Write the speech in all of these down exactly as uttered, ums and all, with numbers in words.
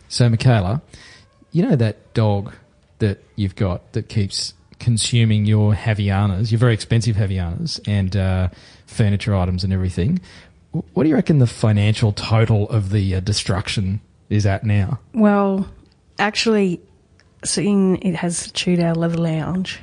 So, Michaela, you know that dog that you've got that keeps consuming your Havianas, your very expensive Havianas and uh, furniture items and everything. What do you reckon the financial total of the uh, destruction is at now? Well, actually, seeing it has chewed our leather lounge,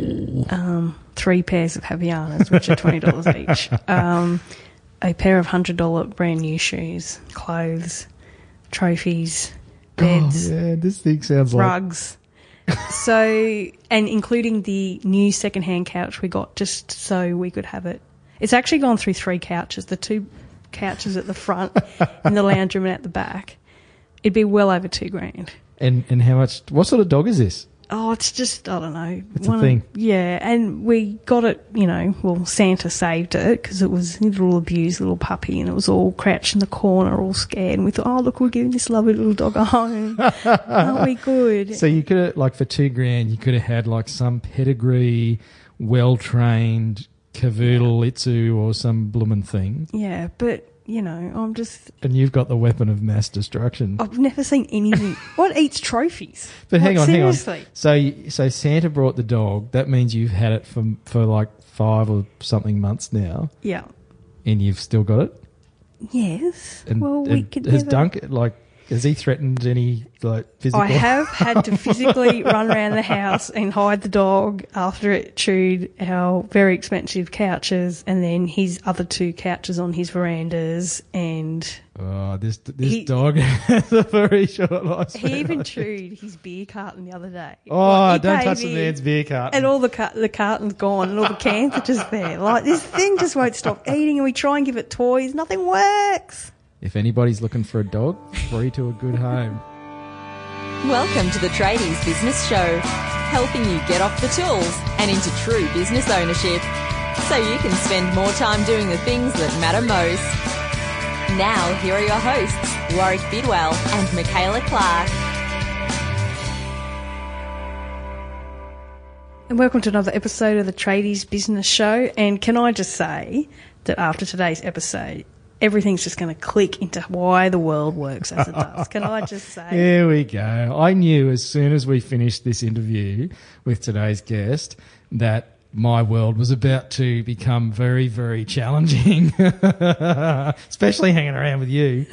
um, three pairs of Havianas, which are twenty dollars each, um, a pair of one hundred dollars brand new shoes, clothes, trophies, beds, oh, yeah, this thing sounds rugs. Like... so, and including the new second-hand couch we got just so we could have it. It's actually gone through three couches, the two couches at the front in the lounge room and at the back. It'd be well over two grand. And and how much? What sort of dog is this? Oh, it's just, I don't know. It's a thing. Of, yeah, and we got it, you know, well, Santa saved it because it was a little abused little puppy and it was all crouched in the corner, all scared. And we thought, oh, look, we're giving this lovely little dog a home. Aren't we good? So you could have, like, for two grand, you could have had, like, some pedigree, well-trained cavoodle itsu or some bloomin' thing. Yeah, but... You know, I'm just... And you've got the weapon of mass destruction. I've never seen anything... What eats trophies? But hang like, on, seriously? hang on. So, so Santa brought the dog. That means you've had it for, for like five or something months now. Yeah. And you've still got it? Yes. And, well, and we could Has never... Dunk, like... Has he threatened any, like, physical... I have had to physically run around the house and hide the dog after it chewed our very expensive couches and then his other two couches on his verandas and... Oh, this this he, dog has a very short lifespan. He even chewed his beer carton the other day. Oh, like, don't touch the man's beer carton. And all the car- the carton's gone and all the cans are just there. Like, this thing just won't stop eating and we try and give it toys. Nothing works. If anybody's looking for a dog, free to a good home. Welcome to the Tradies Business Show, helping you get off the tools and into true business ownership, so you can spend more time doing the things that matter most. Now, here are your hosts, Warwick Bidwell and Michaela Clark. And welcome to another episode of the Tradies Business Show. And can I just say that after today's episode, everything's just going to click into why the world works as it does. Can I just say? Here we go. I knew as soon as we finished this interview with today's guest that my world was about to become very, very challenging, especially hanging around with you.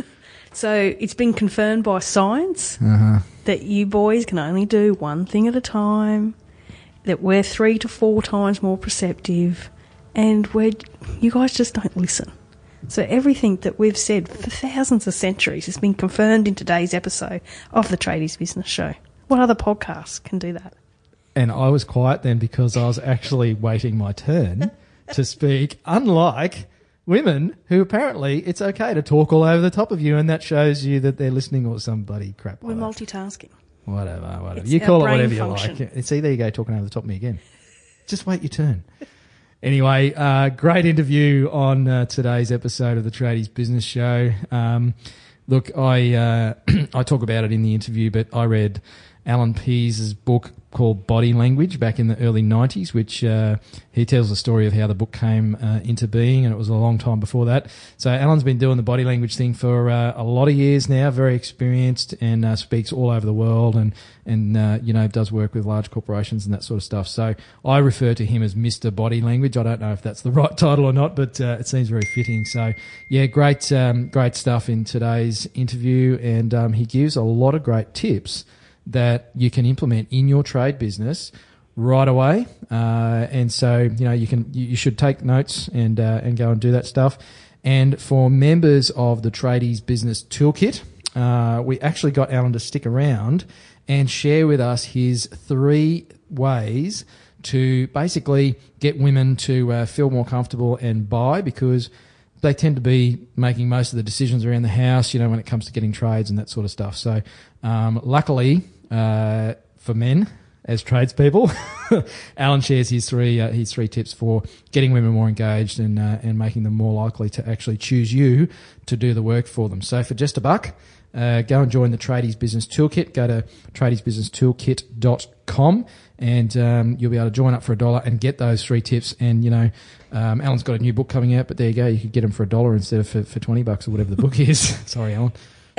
So it's been confirmed by science uh-huh. that you boys can only do one thing at a time, that we're three to four times more perceptive, and we're, you guys just don't listen. So everything that we've said for thousands of centuries has been confirmed in today's episode of the Tradies Business Show. What other podcast can do that? And I was quiet then because I was actually waiting my turn to speak, unlike women who apparently it's okay to talk all over the top of you, and that shows you that they're listening or some bloody crap. We're like multitasking. Whatever, whatever. It's you call it whatever function. you like. See, there you go, talking over the top of me again. Just wait your turn. Anyway, uh, great interview on uh, today's episode of the Tradies Business Show. Um, look, I uh, I talk about it in the interview, but I read Alan Pease's book called Body Language back in the early nineties, which uh, he tells the story of how the book came uh, into being, and it was a long time before that. So Alan's been doing the body language thing for uh, a lot of years now, very experienced, and uh, speaks all over the world, and and uh, you know, does work with large corporations and that sort of stuff. So I refer to him as Mister Body Language. I don't know if that's the right title or not, but uh, it seems very fitting. So yeah, great um, great stuff in today's interview, and um, he gives a lot of great tips that you can implement in your trade business right away, uh, and so you know you can you, you should take notes and uh, and go and do that stuff. And for members of the Tradies Business Toolkit, uh, we actually got Alan to stick around and share with us his three ways to basically get women to uh, feel more comfortable and buy, because they tend to be making most of the decisions around the house, you know, when it comes to getting trades and that sort of stuff. So, um, luckily, uh, for men as tradespeople, Alan shares his three, uh, his three tips for getting women more engaged and, uh, and making them more likely to actually choose you to do the work for them. So for just a buck, uh, go and join the Tradies Business Toolkit. Go to tradies business toolkit dot com and, um, you'll be able to join up for a dollar and get those three tips. And, you know, Um, Alan's got a new book coming out, but there you go. You could get them for a dollar instead of for, for twenty bucks or whatever the book is. Sorry, Alan.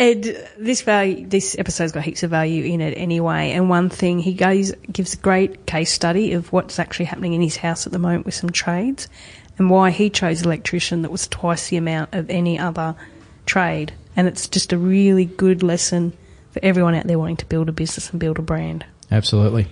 Ed, this value, this episode's got heaps of value in it anyway. And one thing, he goes, gives a great case study of what's actually happening in his house at the moment with some trades and why he chose an electrician that was twice the amount of any other trade. And it's just a really good lesson for everyone out there wanting to build a business and build a brand. Absolutely.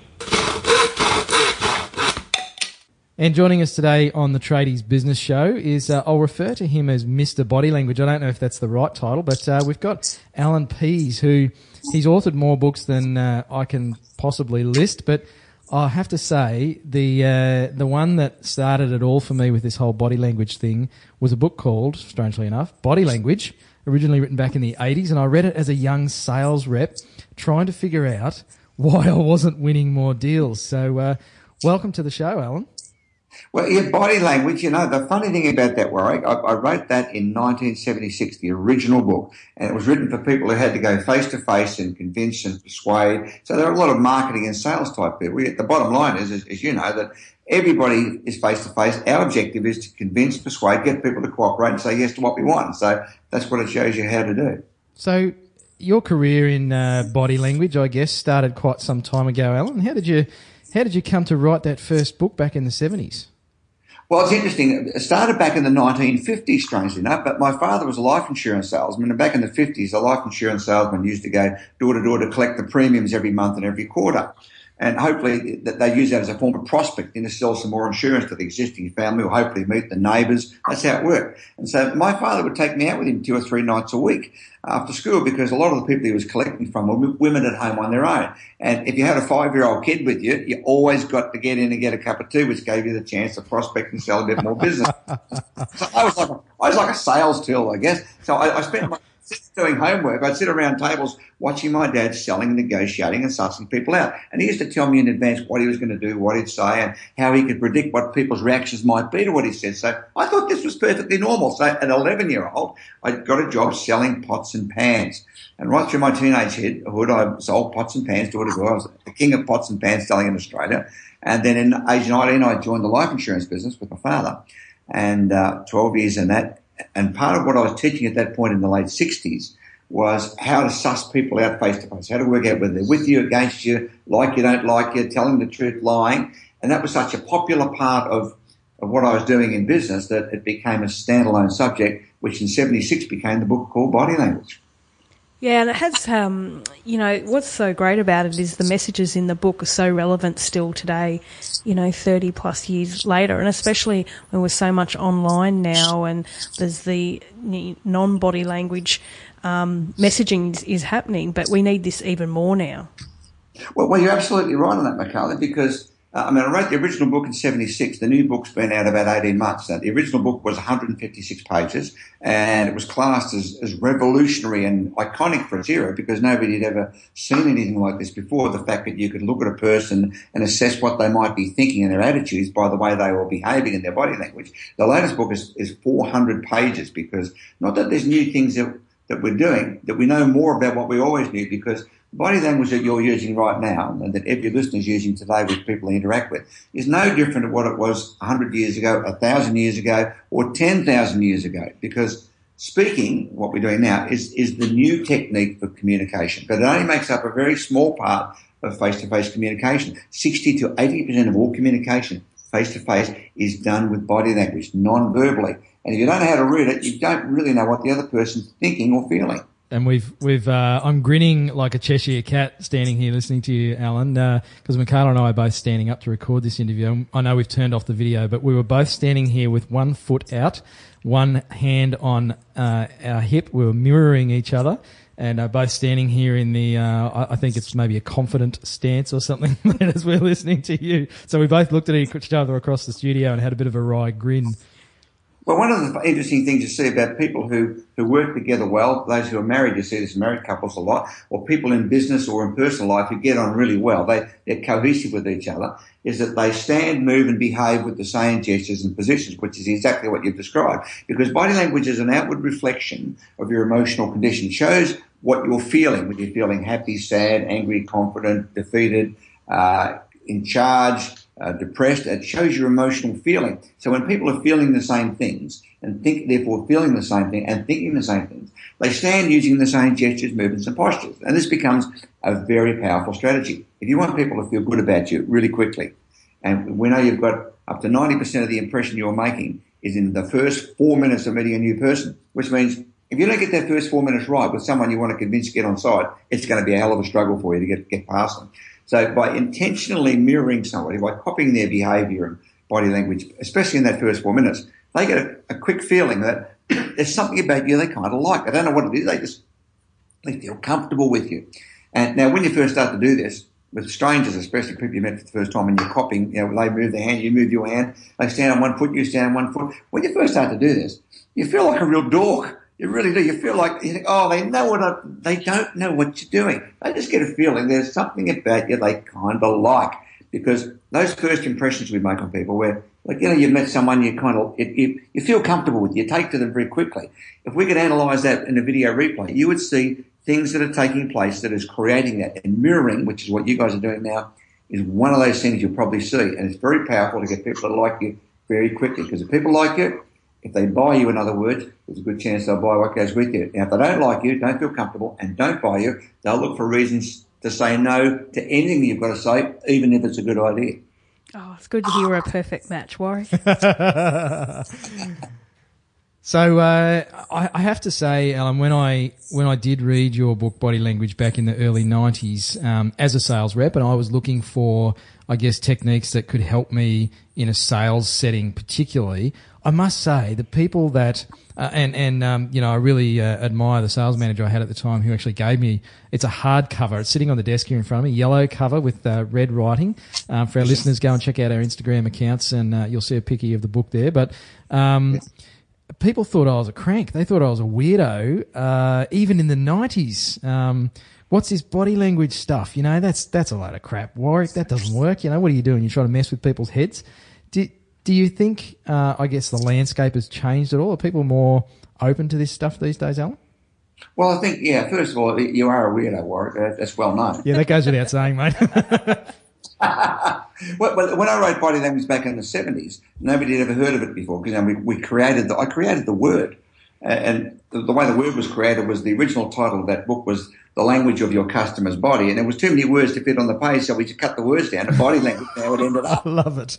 And joining us today on the Tradies Business Show is, uh, I'll refer to him as Mister Body Language. I don't know if that's the right title, but uh, we've got Alan Pease, who he's authored more books than uh, I can possibly list. But I have to say, the uh, the one that started it all for me with this whole body language thing was a book called, strangely enough, Body Language, originally written back in the eighties. And I read it as a young sales rep trying to figure out why I wasn't winning more deals. So uh, welcome to the show, Alan. Well, your body language, you know, the funny thing about that, Warwick, I, I wrote that in nineteen seventy-six, the original book, and it was written for people who had to go face-to-face and convince and persuade. So there are a lot of marketing and sales type people. The bottom line is, as, as you know, that everybody is face-to-face. Our objective is to convince, persuade, get people to cooperate and say yes to what we want. So that's what it shows you how to do. So your career in uh, body language, I guess, started quite some time ago, Alan. How did you... How did you come to write that first book back in the seventies? Well, it's interesting. It started back in the nineteen fifties, strangely enough, but my father was a life insurance salesman, and back in the fifties, a life insurance salesman used to go door to door to collect the premiums every month and every quarter. And hopefully that they use that as a form of prospecting to sell some more insurance to the existing family or hopefully meet the neighbours. That's how it worked. And so my father would take me out with him two or three nights a week after school because a lot of the people he was collecting from were women at home on their own. And if you had a five-year-old kid with you, you always got to get in and get a cup of tea, which gave you the chance to prospect and sell a bit more business. So I was like a, I was like a sales tool, I guess. So I, I spent my doing homework, I'd sit around tables watching my dad selling, negotiating and sussing people out. And he used to tell me in advance what he was going to do, what he'd say, and how he could predict what people's reactions might be to what he said. So I thought this was perfectly normal. So at eleven-year-old, I got a job selling pots and pans. And right through my teenagehood, I sold pots and pans door to door. I was the king of pots and pans selling in Australia. And then in age nineteen, I joined the life insurance business with my father. And uh, twelve years in that. And part of what I was teaching at that point in the late sixties was how to suss people out face to face, how to work out whether they're with you, against you, like you, don't like you, telling the truth, lying. And that was such a popular part of, of what I was doing in business that it became a standalone subject, which in seventy-six became the book called Body Language. Yeah, and it has, um, you know, what's so great about it is the messages in the book are so relevant still today, you know, thirty plus years later, and especially when we're so much online now and there's the non-body language um, messaging is, is happening, but we need this even more now. Well, well you're absolutely right on that, Michaela, because Uh, I mean, I wrote the original book in seventy-six. The new book's been out about eighteen months. Now, the original book was one hundred fifty-six pages, and it was classed as, as revolutionary and iconic for its era because nobody had ever seen anything like this before. The fact that you could look at a person and assess what they might be thinking and their attitudes by the way they were behaving in their body language. The latest book is, is four hundred pages because not that there's new things that, that we're doing, that we know more about what we always knew because body language that you're using right now and that every listener is using today with people they interact with is no different to what it was one hundred years ago, one thousand years ago, or ten thousand years ago because speaking, what we're doing now, is, is the new technique for communication. But it only makes up a very small part of face-to-face communication. sixty to eighty percent of all communication face-to-face is done with body language, non-verbally. And if you don't know how to read it, you don't really know what the other person's thinking or feeling. And we've we've uh, I'm grinning like a Cheshire cat standing here listening to you, Alan, because uh, Michaela and I are both standing up to record this interview. I know we've turned off the video, but we were both standing here with one foot out, one hand on uh, our hip. We were mirroring each other, and uh, both standing here in the uh, I think it's maybe a confident stance or something as we're listening to you. So we both looked at each other across the studio and had a bit of a wry grin. Well, one of the interesting things you see about people who, who work together well, those who are married, you see this in married couples a lot, or people in business or in personal life who get on really well, they, they're cohesive with each other, is that they stand, move and behave with the same gestures and positions, which is exactly what you've described. Because body language is an outward reflection of your emotional condition. It shows what you're feeling, whether you're feeling happy, sad, angry, confident, defeated, uh, in charge, uh, depressed. It shows your emotional feeling. So when people are feeling the same things and think, therefore feeling the same thing and thinking the same things, they stand using the same gestures, movements and postures. And this becomes a very powerful strategy. If you want people to feel good about you really quickly, and we know you've got up to ninety percent of the impression you're making is in the first four minutes of meeting a new person, which means if you don't get that first four minutes right with someone you want to convince to get on side, it's going to be a hell of a struggle for you to get, get past them. So by intentionally mirroring somebody, by copying their behaviour and body language, especially in that first four minutes, they get a, a quick feeling that there's something about you they kind of like. They don't know what it is. They just they feel comfortable with you. And now when you first start to do this, with strangers, especially people you met for the first time and you're copying, you know, they move their hand, you move your hand, they stand on one foot, you stand on one foot. When you first start to do this, you feel like a real dork. You really do. You feel like, you think, oh, they know what I, they don't know what you're doing. They just get a feeling there's something about you they kind of like. Because those first impressions we make on people where, like, you know, you've met someone you kind of, it, you, you feel comfortable with, you take to them very quickly. If we could analyse that in a video replay, you would see things that are taking place that is creating that. And mirroring, which is what you guys are doing now, is one of those things you'll probably see. And it's very powerful to get people to like you very quickly. Because if people like you, if they buy you, in other words, there's a good chance they'll buy what goes with you. Now, if they don't like you, don't feel comfortable, and don't buy you, they'll look for reasons to say no to anything you've got to say, even if it's a good idea. Oh, it's good to hear we're a perfect match, Warwick. So uh, I, I have to say, Alan, when I when I did read your book, Body Language, back in the early nineties, um, as a sales rep, and I was looking for, I guess, techniques that could help me in a sales setting particularly, I must say the people that, uh, and, and um, you know, I really uh, admire the sales manager I had at the time who actually gave me, it's a hardcover. It's sitting on the desk here in front of me, yellow cover with uh, red writing. Um, for our listeners, go and check out our Instagram accounts and uh, you'll see a picky of the book there. But um, people thought I was a crank. They thought I was a weirdo, uh, even in the nineties. Um, what's this body language stuff? You know, that's that's a load of crap, Warwick. That doesn't work. You know, what are you doing? You're trying to mess with people's heads. Do, do you think, uh, I guess, the landscape has changed at all? Are people more open to this stuff these days, Alan? Well, I think, yeah, first of all, you are a weirdo, Warwick. That's well known. Yeah, that goes without saying, mate. Well, when I wrote Body Language back in the seventies, nobody had ever heard of it before because, you know, we, we created the, I created the word. And the, the way the word was created was the original title of that book was The Language of Your Customer's Body. And there was too many words to fit on the page, so we just cut the words down. And body language, now it ended up. I love it.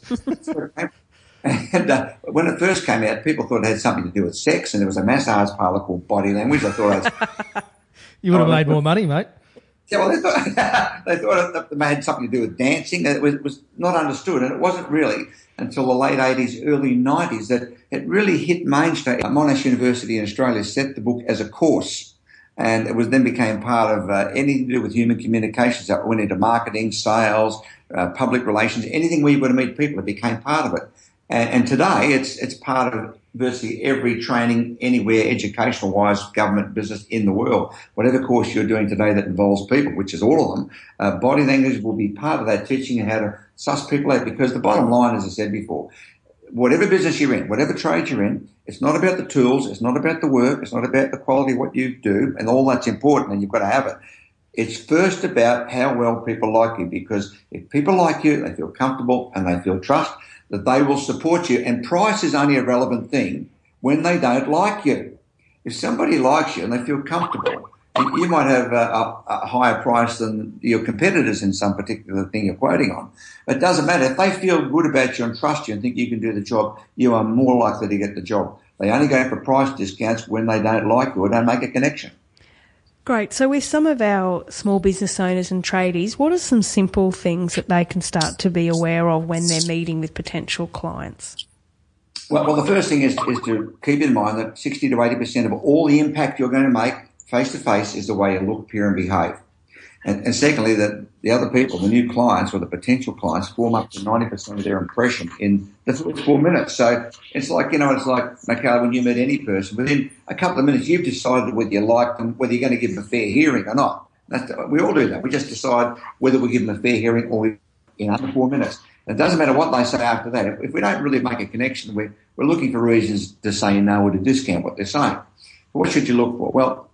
And uh, when it first came out, people thought it had something to do with sex, and there was a massage parlour called Body Language. I thought I was, you would have oh, made more money, mate. Yeah, well, they thought, they thought it had something to do with dancing. It was, it was not understood, and it wasn't really until the late eighties, early nineties that it really hit mainstream. Monash University in Australia set the book as a course, and it was then became part of uh, anything to do with human communications. That went into marketing, sales, uh, public relations, anything where you were to meet people, it became part of it. And, and today, it's it's part of virtually every training anywhere, educational-wise, government, business in the world. Whatever course you're doing today that involves people, which is all of them, uh, body language will be part of that, teaching you how to suss people out. Because the bottom line, as I said before, whatever business you're in, whatever trade you're in, it's not about the tools, it's not about the work, it's not about the quality of what you do, and all that's important, and you've got to have it. It's first about how well people like you, because if people like you, they feel comfortable and they feel trust, that they will support you. And price is only a relevant thing when they don't like you. If somebody likes you and they feel comfortable, you might have a, a, a higher price than your competitors in some particular thing you're quoting on. It doesn't matter. If they feel good about you and trust you and think you can do the job, you are more likely to get the job. They only go for price discounts when they don't like you or don't make a connection. Great. So with some of our small business owners and tradies, what are some simple things that they can start to be aware of when they're meeting with potential clients? Well, well the first thing is, is to keep in mind that sixty to eighty percent of all the impact you're going to make face-to-face is the way you look, appear and behave. And, and secondly, that the other people, the new clients or the potential clients, form up to ninety percent of their impression in the first four minutes. So it's like, you know, it's like, Michaela, when you meet any person, within a couple of minutes, you've decided whether you like them, whether you're going to give them a fair hearing or not. That's, we all do that. We just decide whether we give them a fair hearing or we, in under four minutes. It doesn't matter what they say after that. If, if we don't really make a connection, we're, we're looking for reasons to say no or to discount what they're saying. What should you look for? Well,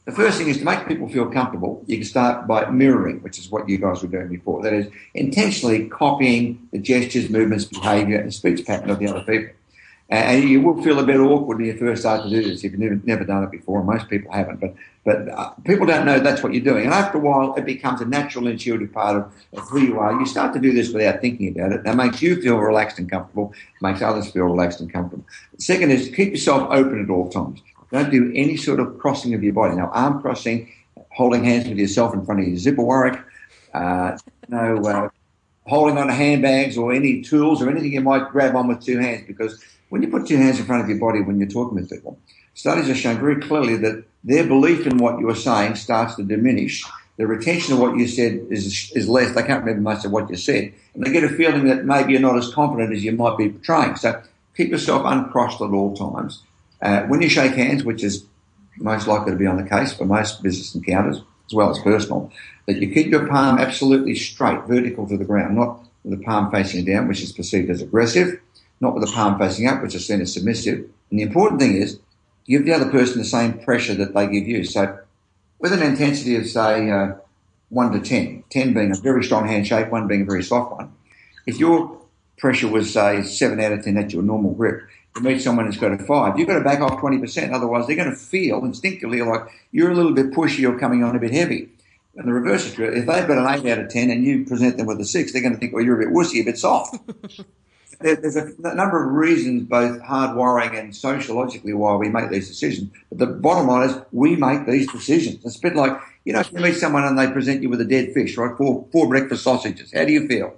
The first thing is to make people feel comfortable. You can start by mirroring, which is what you guys were doing before. That is intentionally copying the gestures, movements, behaviour and speech pattern of the other people. And you will feel a bit awkward when you first start to do this if you've never, never done it before, and most people haven't. But but uh, people don't know that's what you're doing. And after a while, it becomes a natural, intuitive part of, of who you are. You start to do this without thinking about it. That makes you feel relaxed and comfortable, makes others feel relaxed and comfortable. The second is keep yourself open at all times. Don't do any sort of crossing of your body. Now, arm crossing, holding hands with yourself in front of your zipper warwick, uh, no uh, holding on to handbags or any tools or anything you might grab on with two hands, because when you put two hands in front of your body when you're talking with people, studies have shown very clearly that their belief in what you're saying starts to diminish. The retention of what you said is is less. They can't remember much of what you said. And they get a feeling that maybe you're not as confident as you might be portraying. So keep yourself uncrossed at all times. Uh, when you shake hands, which is most likely to be on the case for most business encounters, as well as personal, that you keep your palm absolutely straight, vertical to the ground, not with the palm facing down, which is perceived as aggressive, not with the palm facing up, which is seen as submissive. And the important thing is, give the other person the same pressure that they give you. So with an intensity of, say, uh, one to ten, ten being a very strong handshake, one being a very soft one, if your pressure was, say, seven out of ten, that's your normal grip, you meet someone who's got a five, you've got to back off twenty percent, otherwise they're going to feel instinctively like you're a little bit pushy or coming on a bit heavy. And the reverse is true. If they've got an eight out of ten and you present them with a six, they're going to think, well, you're a bit wussy, a bit soft. There's a number of reasons, both hardwiring and sociologically, why we make these decisions. But the bottom line is we make these decisions. It's a bit like, you know, if you meet someone and they present you with a dead fish, right, four, four breakfast sausages, how do you feel?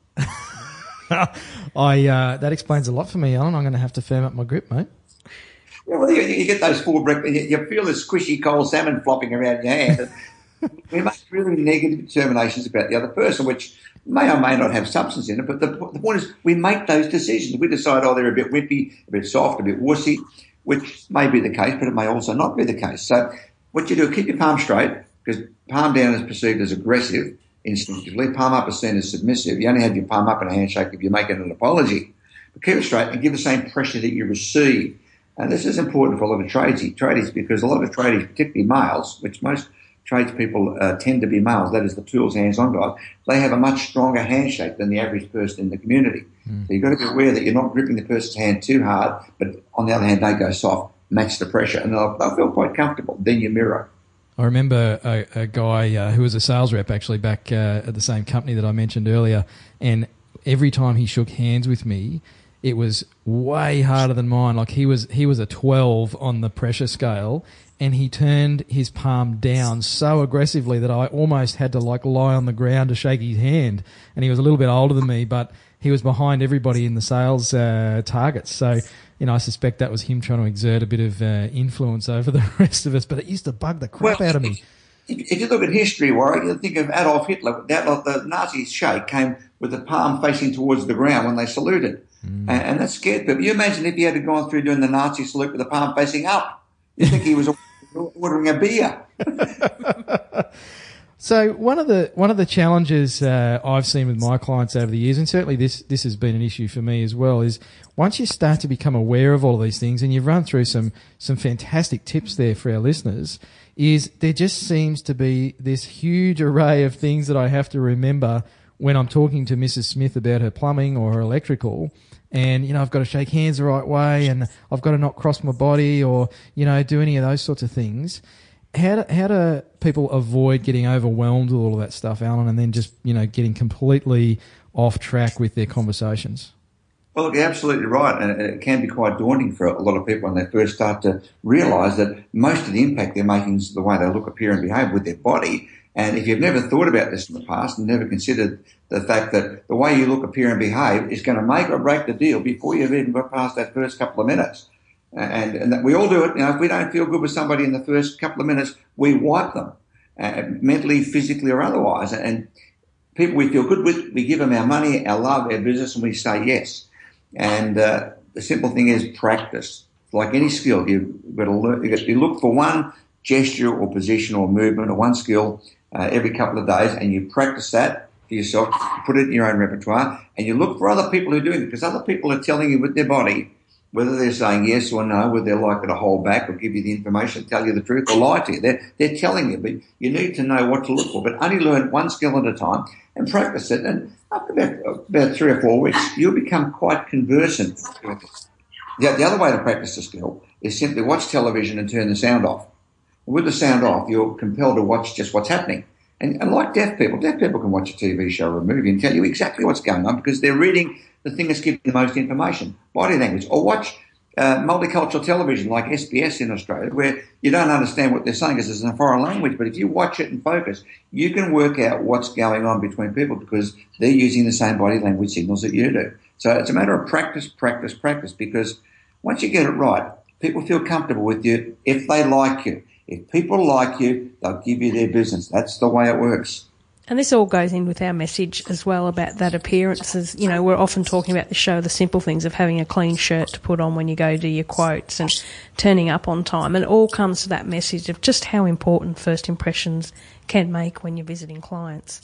I uh, that explains a lot for me, Alan. I'm going to have to firm up my grip, mate. Yeah, well, you, you get those four breakfast, you, you feel the squishy cold salmon flopping around your hand. We make really negative determinations about the other person, which may or may not have substance in it, but the, the point is we make those decisions. We decide, oh, they're a bit wimpy, a bit soft, a bit wussy, which may be the case, but it may also not be the case. So what you do, keep your palm straight, because palm down is perceived as aggressive instinctively. Palm up is seen as submissive. You only have your palm up in a handshake if you're making an apology. But keep it straight and give the same pressure that you receive. And this is important for a lot of tradies, tradies because a lot of tradies, particularly males, which most tradespeople uh, tend to be males, that is the tools, hands-on guys, they have a much stronger handshake than the average person in the community. Mm. So you've got to be aware that you're not gripping the person's hand too hard, but on the other hand, they go soft, match the pressure, and they'll, they'll feel quite comfortable. Then you mirror. I remember a, a guy uh, who was a sales rep actually back uh, at the same company that I mentioned earlier, and every time he shook hands with me, it was way harder than mine. Like he was he was a twelve on the pressure scale, and he turned his palm down so aggressively that I almost had to like lie on the ground to shake his hand. And he was a little bit older than me, but he was behind everybody in the sales uh, targets. So, you know, I suspect that was him trying to exert a bit of uh, influence over the rest of us, but it used to bug the crap well, out of me. If you look at history, Warwick, you think of Adolf Hitler. The Nazi shake came with the palm facing towards the ground when they saluted. Mm. And, and that scared people. You imagine if he had gone through doing the Nazi salute with the palm facing up. You think he was ordering a beer. So one of the one of the challenges uh, I've seen with my clients over the years, and certainly this this has been an issue for me as well, is once you start to become aware of all of these things, and you've run through some some fantastic tips there for our listeners, is there just seems to be this huge array of things that I have to remember when I'm talking to Missus Smith about her plumbing or her electrical. And, you know, I've got to shake hands the right way, and I've got to not cross my body or, you know, do any of those sorts of things. How do, how do people avoid getting overwhelmed with all of that stuff, Alan, and then just, you know, getting completely off track with their conversations? Well, look, you're absolutely right. And it can be quite daunting for a lot of people when they first start to realise that most of the impact they're making is the way they look, appear and behave with their body. And if you've never thought about this in the past and never considered the fact that the way you look, appear and behave is going to make or break the deal before you've even got past that first couple of minutes. And, and that we all do it. You know, if we don't feel good with somebody in the first couple of minutes, we wipe them, uh, mentally, physically or otherwise. And people we feel good with, we give them our money, our love, our business, and we say yes. And uh, the simple thing is practice. Like any skill, you've got to learn. You've got to look for one gesture or position or movement or one skill uh, every couple of days, and you practice that for yourself, put it in your own repertoire, and you look for other people who are doing it, because other people are telling you with their body whether they're saying yes or no, whether they're likely to hold back or give you the information, tell you the truth or lie to you. They're, they're telling you, but you need to know what to look for. But only learn one skill at a time and practice it. And after about, about three or four weeks, you'll become quite conversant with it. The, the other way to practice the skill is simply watch television and turn the sound off. With the sound off, you're compelled to watch just what's happening. And, and like deaf people, deaf people can watch a T V show or a movie and tell you exactly what's going on because they're reading the thing that's giving the most information, body language. Or watch uh, multicultural television like S B S in Australia, where you don't understand what they're saying because it's in a foreign language. But if you watch it and focus, you can work out what's going on between people because they're using the same body language signals that you do. So it's a matter of practice, practice, practice, because once you get it right, people feel comfortable with you if they like you. If people like you, they'll give you their business. That's the way it works. And this all goes in with our message as well about that appearances. You know, we're often talking about the show, the simple things of having a clean shirt to put on when you go to your quotes and turning up on time. And it all comes to that message of just how important first impressions can make when you're visiting clients.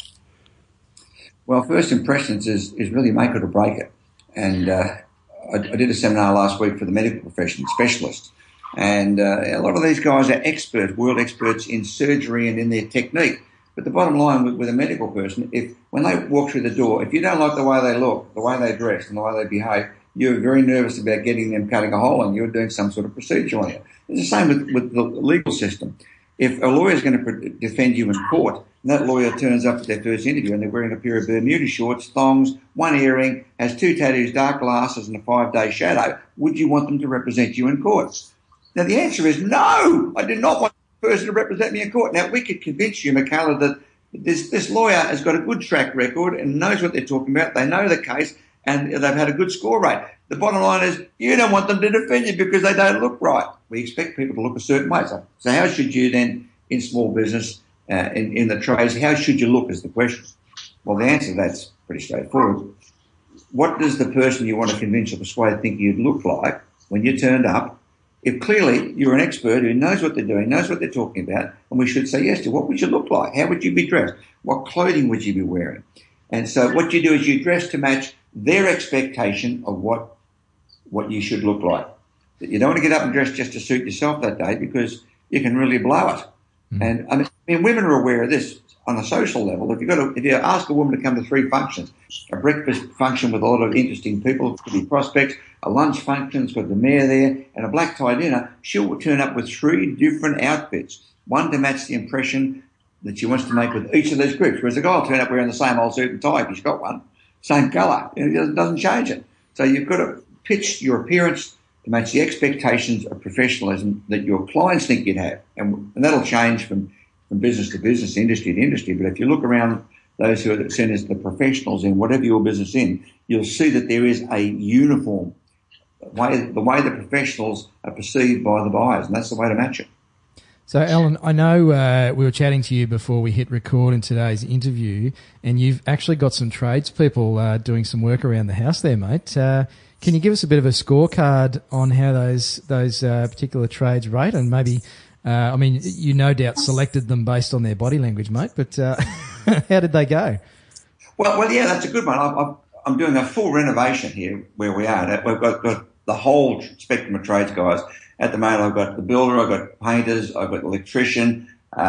Well, first impressions is, is really make it or break it. And uh, I, I did a seminar last week for the medical profession specialists. And uh, a lot of these guys are experts, world experts in surgery and in their technique. But the bottom line with, with a medical person, if when they walk through the door, if you don't like the way they look, the way they dress and the way they behave, you're very nervous about getting them cutting a hole and you're doing some sort of procedure on you. It's the same with, with the legal system. If a lawyer is going to defend you in court and that lawyer turns up at their first interview and they're wearing a pair of Bermuda shorts, thongs, one earring, has two tattoos, dark glasses and a five-day shadow, would you want them to represent you in court? Now, the answer is no. I do not want a person to represent me in court. Now, we could convince you, Michaela, that this, this lawyer has got a good track record and knows what they're talking about. They know the case and they've had a good score rate. The bottom line is you don't want them to defend you because they don't look right. We expect people to look a certain way. So, so how should you then, in small business, uh, in, in the trades, how should you look is the question? Well, the answer to that's pretty straightforward. What does the person you want to convince or persuade think you'd look like when you turned up? If clearly you're an expert who knows what they're doing, knows what they're talking about, and we should say yes to, what would you look like? How would you be dressed? What clothing would you be wearing? And so what you do is you dress to match their expectation of what what you should look like. You don't want to get up and dress just to suit yourself that day because you can really blow it. Mm. And I mean, I mean, women are aware of this on a social level. If you got to, if you ask a woman to come to three functions, a breakfast function with a lot of interesting people, it could be prospects, a lunch function, it's got the mayor there, and a black tie dinner, she'll turn up with three different outfits, one to match the impression that she wants to make with each of those groups. Whereas the guy will turn up wearing the same old suit and tie if he's got one, same colour, and it doesn't, doesn't change it. So you've got to pitch your appearance to match the expectations of professionalism that your clients think you'd have, and, and that'll change from from business to business, industry to industry. But if you look around those who are seen as the professionals in whatever your business in, you'll see that there is a uniform way, the way the professionals are perceived by the buyers, and that's the way to match it. So, Alan, I know uh, we were chatting to you before we hit record in today's interview, and you've actually got some tradespeople uh, doing some work around the house there, mate. Uh, can you give us a bit of a scorecard on how those those uh, particular trades rate, and maybe Uh, I mean, you no doubt selected them based on their body language, mate, but uh, how did they go? Well, well, yeah, that's a good one. I'm, I'm doing a full renovation here where we are. We've got, got the whole spectrum of trades guys. At the moment, I've got the builder, I've got painters, I've got electrician,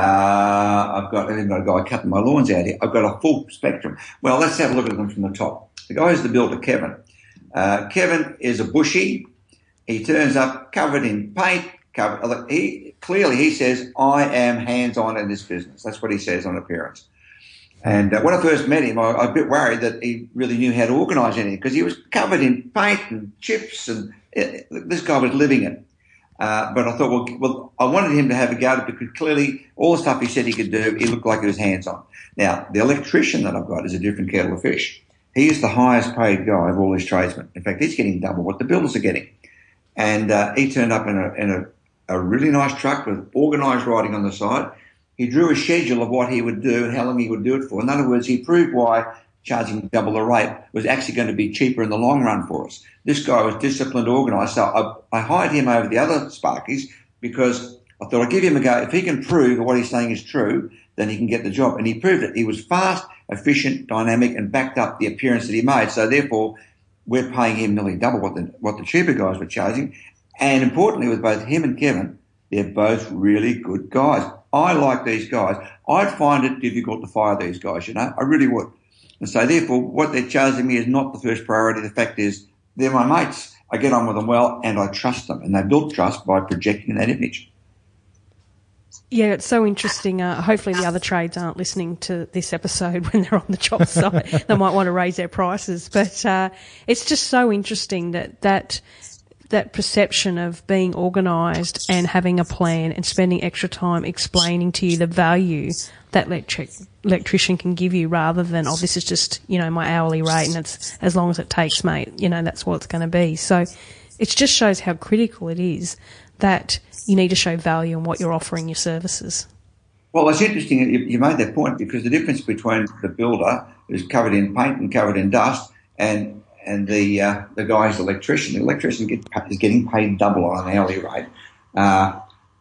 uh, I've got, I've even got a guy cutting my lawns out here. I've got a full spectrum. Well, let's have a look at them from the top. The guy is the builder, Kevin. Uh, Kevin is a bushie. He turns up covered in paint. Covered, he clearly he says, I am hands-on in this business. That's what he says on appearance. And uh, when I first met him, I, I was a bit worried that he really knew how to organise anything because he was covered in paint and chips, and it, this guy was living it. Uh, but I thought, well, well, I wanted him to have a go at it because clearly all the stuff he said he could do, he looked like he was hands-on. Now, the electrician that I've got is a different kettle of fish. He is the highest paid guy of all these tradesmen. In fact, he's getting double what the builders are getting. And uh, he turned up in a, in a a really nice truck with organised writing on the side. He drew a schedule of what he would do and how long he would do it for. In other words, he proved why charging double the rate was actually going to be cheaper in the long run for us. This guy was disciplined, organised. So I, I hired him over the other Sparkies because I thought I'd give him a go. If he can prove that what he's saying is true, then he can get the job. And he proved it. He was fast, efficient, dynamic, and backed up the appearance that he made. So therefore, we're paying him nearly double what the, what the cheaper guys were charging. And importantly, with both him and Kevin, they're both really good guys. I like these guys. I'd find it difficult to fire these guys, you know. I really would. And so therefore, what they're charging me is not the first priority. The fact is, they're my mates. I get on with them well, and I trust them. And they built trust by projecting that image. Yeah, it's so interesting. Uh, hopefully the other trades aren't listening to this episode when they're on the job site. They might want to raise their prices. But uh, it's just so interesting that that that perception of being organised and having a plan and spending extra time explaining to you the value that electric, electrician can give you, rather than, oh, this is just, you know, my hourly rate and it's as long as it takes, mate, you know, that's what it's going to be. So it just shows how critical it is that you need to show value in what you're offering your services. Well, it's interesting you, you made that point, because the difference between the builder who's covered in paint and covered in dust and and the uh, the guy's electrician, the electrician get, is getting paid double on an hourly rate. Uh,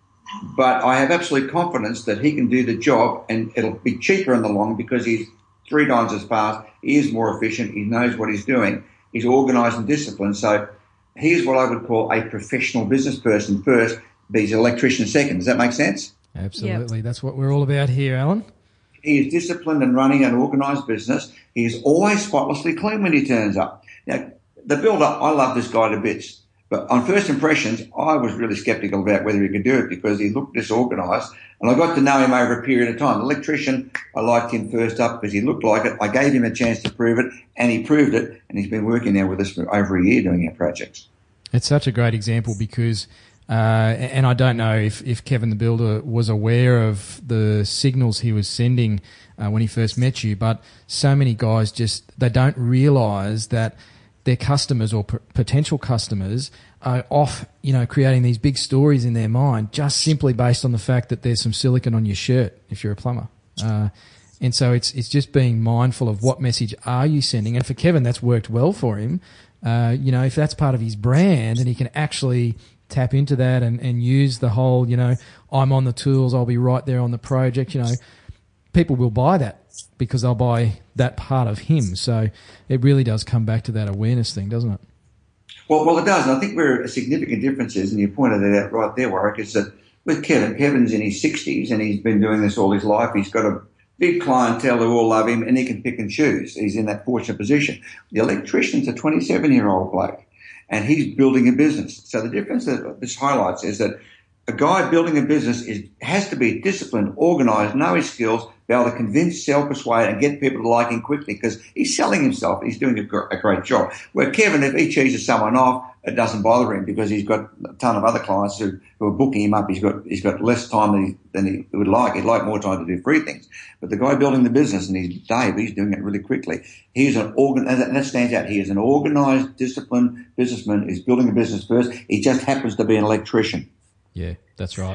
but I have absolute confidence that he can do the job, and it'll be cheaper in the long, because he's three times as fast, he is more efficient, he knows what he's doing, he's organised and disciplined. So he's what I would call a professional business person first, but he's an electrician second. Does that make sense? Absolutely. Yep. That's what we're all about here, Alan. He is disciplined and running an organised business. He is always spotlessly clean when he turns up. Now, the builder, I love this guy to bits. But on first impressions, I was really sceptical about whether he could do it, because he looked disorganised. And I got to know him over a period of time. The electrician, I liked him first up because he looked like it. I gave him a chance to prove it, and he proved it. And he's been working now with us for over a year doing our projects. It's such a great example because... Uh, and I don't know if, if Kevin the Builder was aware of the signals he was sending uh, when he first met you, but so many guys just, they don't realise that their customers or p- potential customers are off, you know, creating these big stories in their mind just simply based on the fact that there's some silicone on your shirt if you're a plumber. Uh, and so it's it's just being mindful of what message are you sending. And for Kevin, that's worked well for him. Uh, you know, if that's part of his brand and he can actually tap into that and, and use the whole, you know, I'm on the tools, I'll be right there on the project, you know, people will buy that because they'll buy that part of him. So it really does come back to that awareness thing, doesn't it? Well, well, it does. And I think where a significant difference is, and you pointed it out right there, Warwick, is that with Kevin, Kevin's in his sixties and he's been doing this all his life. He's got a big clientele who all love him and he can pick and choose. He's in that fortunate position. The electrician's a twenty-seven-year-old bloke, and he's building a business. So the difference that this highlights is that a guy building a business is has to be disciplined, organised, know his skills, be able to convince, sell, persuade, and get people to like him quickly because he's selling himself. He's doing a, gr- a great job. Where Kevin, if he cheeses someone off, it doesn't bother him because he's got a ton of other clients who, who are booking him up. He's got he's got less time than he, than he would like. He'd like more time to do free things. But the guy building the business, and he's Dave, he's doing it really quickly. He's an organ, and that stands out. He is an organised, disciplined businessman. He's building a business first. He just happens to be an electrician. Yeah, that's right.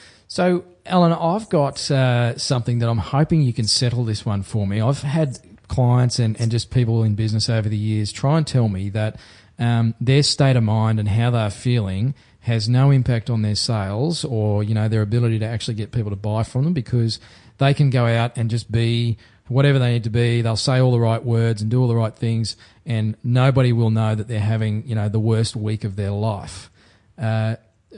So, Alan, I've got uh, something that I'm hoping you can settle this one for me. I've had clients and, and just people in business over the years try and tell me that um, their state of mind and how they're feeling has no impact on their sales or, you know, their ability to actually get people to buy from them because they can go out and just be whatever they need to be. They'll say all the right words and do all the right things, and nobody will know that they're having, you know, the worst week of their life. Uh,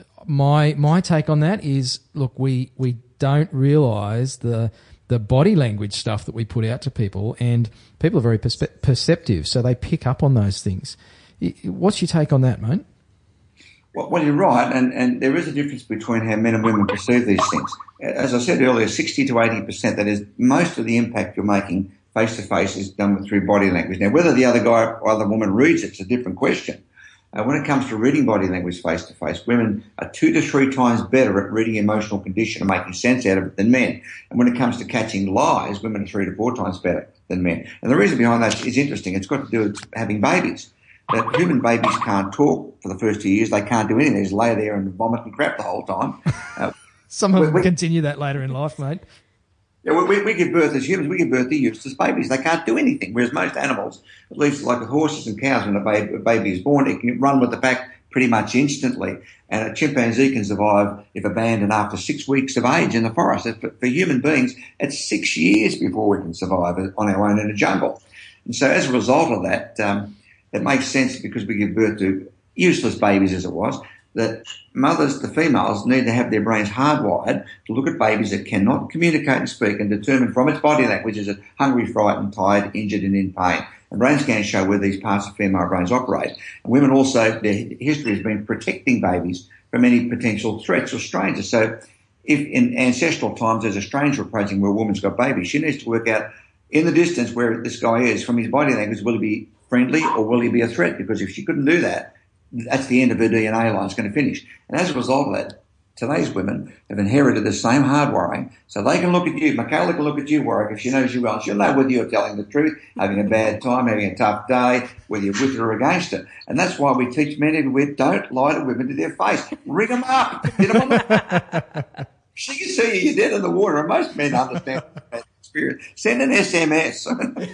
my my take on that is, look, we we don't realise the the body language stuff that we put out to people, and people are very perspe- perceptive, so they pick up on those things. What's your take on that, mate? Well, well, you're right, and, and there is a difference between how men and women perceive these things. As I said earlier, sixty to eighty percent, that is, most of the impact you're making face-to-face is done through body language. Now, whether the other guy or other woman reads it is a different question. Uh, when it comes to reading body language face-to-face, women are two to three times better at reading emotional condition and making sense out of it than men. And when it comes to catching lies, women are three to four times better than men. And the reason behind that is interesting. It's got to do with having babies. That human babies can't talk for the first two years. They can't do anything. They just lay there and vomit and crap the whole time. Uh, Some of we, them we, continue that later in life, mate. Yeah, we, we give birth as humans. We give birth to useless babies. They can't do anything. Whereas most animals, at least like horses and cows, when a baby, a baby is born, it can run with the pack pretty much instantly. And a chimpanzee can survive if abandoned after six weeks of age in the forest. For, for human beings, it's six years before we can survive on our own in a jungle. And so as a result of that, um, it makes sense because we give birth to useless babies as it was, that mothers, the females, need to have their brains hardwired to look at babies that cannot communicate and speak and determine from its body language is it hungry, frightened, tired, injured and in pain. And brain scans show where these parts of female brains operate. And women also, their history has been protecting babies from any potential threats or strangers. So if in ancestral times there's a stranger approaching where a woman's got babies, she needs to work out in the distance where this guy is from his body language, will he be friendly or will he be a threat? Because if she couldn't do that, that's the end of her D N A line. It's going to finish. And as a result of that, today's women have inherited the same hardwiring, so they can look at you. Michaela can look at you, Warwick, if she knows you well. She'll know whether you're telling the truth, having a bad time, having a tough day, whether you're with her or against her. And that's why we teach men everywhere, don't lie to women to their face. Ring them up. Get them on the... She can see you, you're dead in the water, and most men understand that experience. Send an S M S.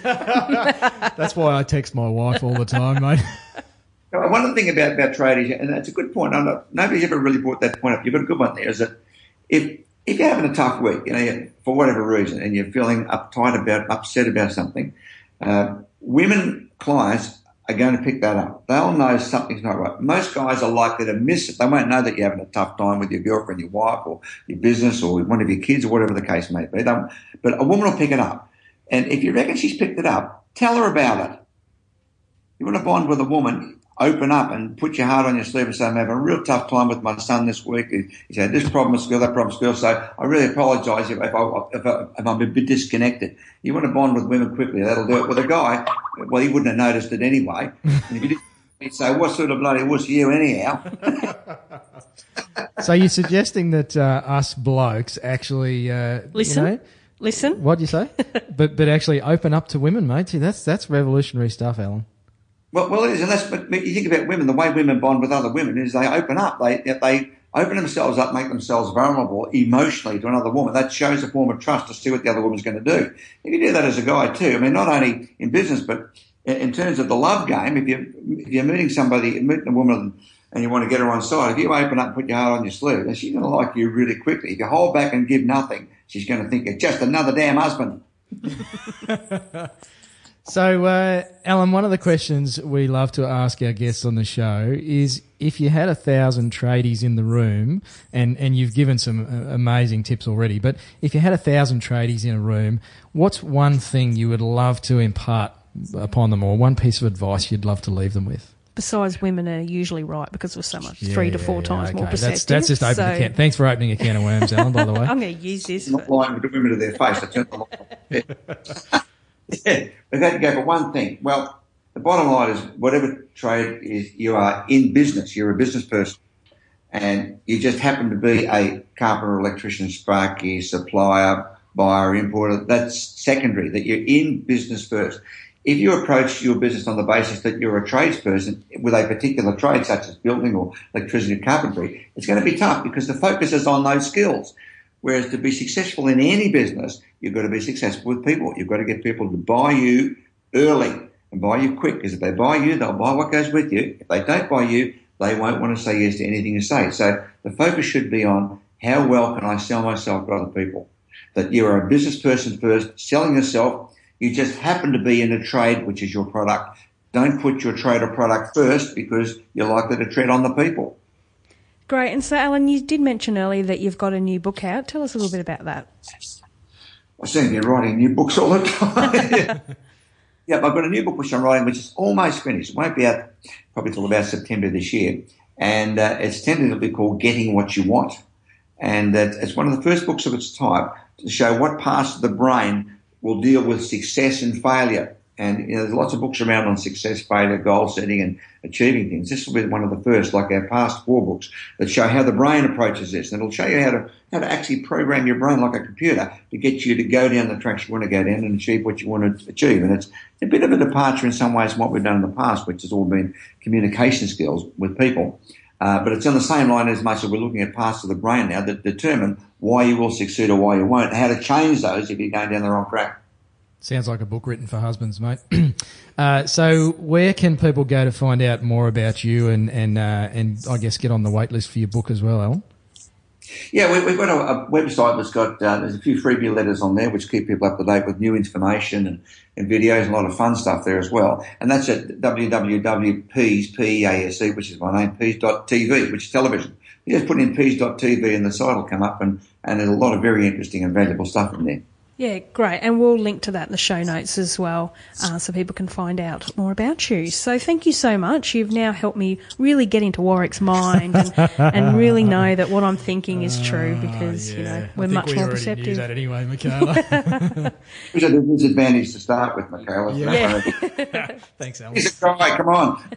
That's why I text my wife all the time, mate. One other thing about, about tradies, and that's a good point, I'm not, nobody's ever really brought that point up, you've got a good one there, is that if if you're having a tough week, you know, for whatever reason, and you're feeling uptight about, upset about something, uh, women clients are going to pick that up. They'll know something's not right. Most guys are likely to miss it. They won't know that you're having a tough time with your girlfriend, your wife, or your business, or one of your kids, or whatever the case may be. They, but a woman will pick it up. And if you reckon she's picked it up, tell her about it. You want to bond with a woman, open up and put your heart on your sleeve and say, I'm having a real tough time with my son this week. He's had this problem at school, that problem at school, so I really apologise if, if, I, if, I, if I'm a bit disconnected. You want to bond with women quickly. That'll do it. With a guy, well, he wouldn't have noticed it anyway. And if you did, he'd say, what sort of bloody wuss are you anyhow? So you're suggesting that uh, us blokes actually... Uh, Listen. You know, Listen. what'd you say? but but actually open up to women, mate. See, that's, that's revolutionary stuff, Alan. Well, well, it is, and that's. But you think about women. The way women bond with other women is they open up. They they open themselves up, make themselves vulnerable emotionally to another woman. That shows a form of trust to see what the other woman's going to do. If you do that as a guy too, I mean, not only in business but in terms of the love game. If you if you're meeting somebody, meeting a woman, and you want to get her on side, if you open up, and put your heart on your sleeve, then she's going to like you really quickly. If you hold back and give nothing, she's going to think you're just another damn husband. So, uh, Alan, one of the questions we love to ask our guests on the show is if you had a thousand tradies in the room, and, and you've given some uh, amazing tips already, but if you had a thousand tradies in a room, what's one thing you would love to impart upon them, or one piece of advice you'd love to leave them with? Besides, women are usually right because we're so much Yeah, three to four times okay. more perceptive. That's, that's just opening so a can. Thanks for opening a can of worms, Alan, by the way. I'm going to use this. Not For, lying to women to their face. I turn the light off. Yeah, we've had to go for one thing. Well, the bottom line is whatever trade is, you are in business. You're a business person, and you just happen to be a carpenter, electrician, sparky, supplier, buyer, importer. That's secondary. That you're in business first. If you approach your business on the basis that you're a tradesperson with a particular trade, such as building or electricity or carpentry, it's going to be tough because the focus is on those skills. Whereas to be successful in any business, you've got to be successful with people. You've got to get people to buy you early and buy you quick, because if they buy you, they'll buy what goes with you. If they don't buy you, they won't want to say yes to anything you say. So the focus should be on how well can I sell myself to other people. That you're a business person first, selling yourself. You just happen to be in a trade, which is your product. Don't put your trade or product first because you're likely to tread on the people. Great. And so, Alan, you did mention earlier that you've got a new book out. Tell us a little bit about that. I seem to be writing new books all the time. Yeah, I've got a new book which I'm writing, which is almost finished. It won't be out probably till about September this year. And uh, it's tentatively called Getting What You Want. And uh, it's one of the first books of its type to show what parts of the brain will deal with success and failure. And you know, there's lots of books around on success, failure, goal setting and achieving things. This will be one of the first, like our past four books, that show how the brain approaches this. And it'll show you how to how to actually program your brain like a computer to get you to go down the tracks you want to go down and achieve what you want to achieve. And it's a bit of a departure in some ways from what we've done in the past, which has all been communication skills with people. Uh, but it's on the same line as much as we're looking at parts of the brain now that determine why you will succeed or why you won't, and how to change those if you're going down the wrong track. Sounds like a book written for husbands, mate. uh, so where can people go to find out more about you and, and, uh, and I guess get on the wait list for your book as well, Alan? Yeah, we, we've got a, a website that's got, uh, there's a few freebie letters on there which keep people up to date with new information and, and videos and a lot of fun stuff there as well. And that's at w w w dot pease, P E A S E, which is my name, pease dot t v, which is television. You just put in pease dot t v and the site will come up, and, and there's a lot of very interesting and valuable stuff in there. Yeah, great. And we'll link to that in the show notes as well, uh, so people can find out more about you. So thank you so much. You've now helped me really get into Warwick's mind and, and really know that what I'm thinking is true, because, uh, yeah. you know, we're much we more already perceptive. Knew that anyway, Michaela. Which is a disadvantage to start with, Michaela. Yeah. yeah. Thanks, Alan. He's a guy, come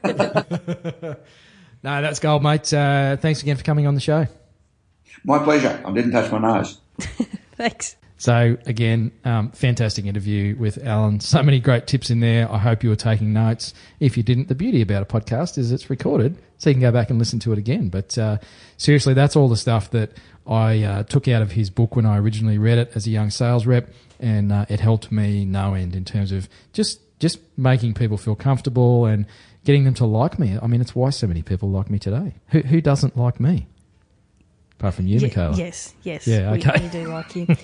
on. No, that's gold, mate. Uh, thanks again for coming on the show. My pleasure. I didn't touch my nose. Thanks. So, again, um, fantastic interview with Alan. So many great tips in there. I hope you were taking notes. If you didn't, the beauty about a podcast is it's recorded, so you can go back and listen to it again. But uh, seriously, that's all the stuff that I uh, took out of his book when I originally read it as a young sales rep, and uh, it helped me no end in terms of just just making people feel comfortable and getting them to like me. I mean, it's why so many people like me today. Who, who doesn't like me? Apart from you, Ye- Michaela. Yes, yes. Yeah, okay. We, we do like you.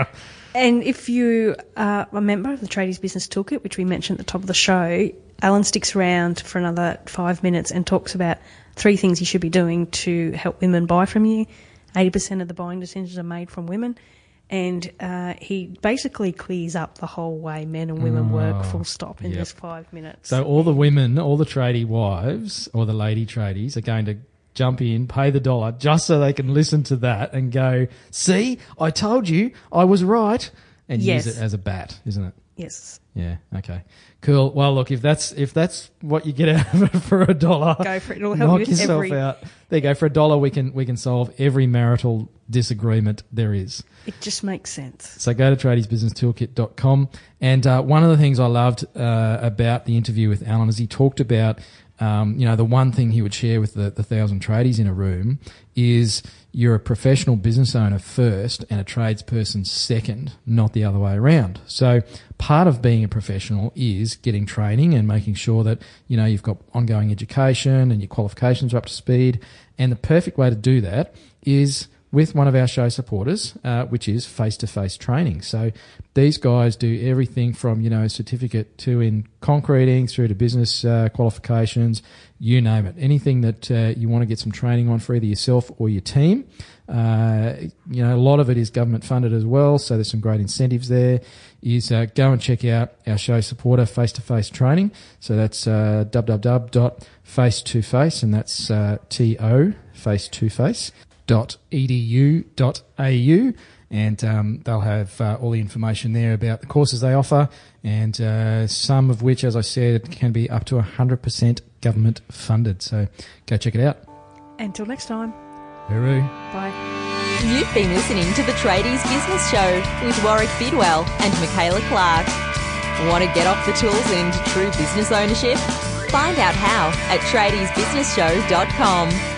And if you are a member of the Tradies Business Toolkit, which we mentioned at the top of the show, Alan sticks around for another five minutes and talks about three things you should be doing to help women buy from you. eighty percent of the buying decisions are made from women. And uh, he basically clears up the whole way men and women Oh, work, full stop, in yep. just five minutes. So all the women, all the tradie wives or the lady tradies are going to jump in, pay the dollar just so they can listen to that and go, see, I told you I was right, and Yes. use it as a bat, isn't it? Yes. Yeah, okay. Cool. Well, look, if that's if that's what you get out of it for a dollar, Go for it. It'll help knock you with yourself every- out. There you go. For a dollar, we can we can solve every marital disagreement there is. It just makes sense. So go to tradies business toolkit dot com. And uh, one of the things I loved uh, about the interview with Alan is he talked about, um, you know, the one thing he would share with the, the thousand tradies in a room is you're a professional business owner first and a tradesperson second, not the other way around. So part of being a professional is getting training and making sure that, you know, you've got ongoing education and your qualifications are up to speed. And the perfect way to do that is with one of our show supporters, uh, which is face-to-face training. So these guys do everything from, you know, certificate to in concreting through to business uh, qualifications, you name it. Anything that uh, you want to get some training on for either yourself or your team. Uh, you know, a lot of it is government funded as well, so there's some great incentives there. Is uh, go and check out our show supporter face-to-face training. So that's uh, w w w dot face to face, and that's uh, T O, face-to-face. dot edu dot a u, and um, they'll have uh, all the information there about the courses they offer, and uh, some of which, as I said, can be up to one hundred percent government funded. So go check it out. Until next time. Hooroo. Bye. You've been listening to the Tradies Business Show with Warwick Bidwell and Michaela Clark. Want to get off the tools and into true business ownership? Find out how at tradies business show dot com.